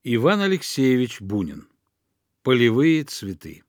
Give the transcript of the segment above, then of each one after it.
Иван Алексеевич Бунин. Полевые цветы.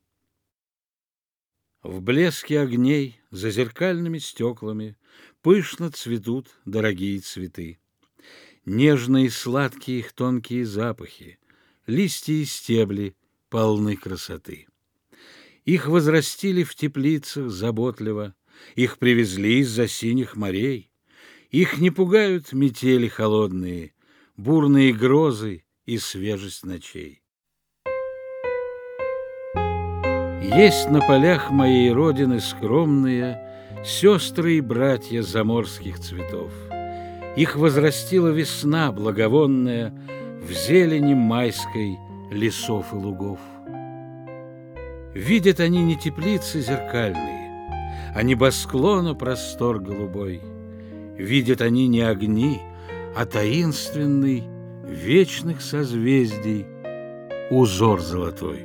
В блеске огней за зеркальными стеклами пышно цветут дорогие цветы. Нежные и сладкие их тонкие запахи, листья и стебли полны красоты. Их возрастили в теплицах заботливо, их привезли из-за синих морей. Их не пугают метели холодные, бурные грозы и свежесть ночей. Есть на полях моей родины скромные сестры и братья заморских цветов. Их возрастила весна благовонная в зелени майской лесов и лугов. Видят они не теплицы зеркальные, а небосклона простор голубой. Видят они не огни, а таинственный вечных созвездий узор золотой.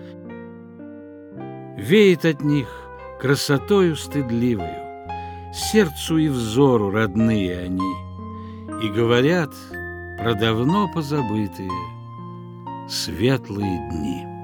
Веет от них красотою стыдливою, сердцу и взору родные они, и говорят про давно позабытые светлые дни.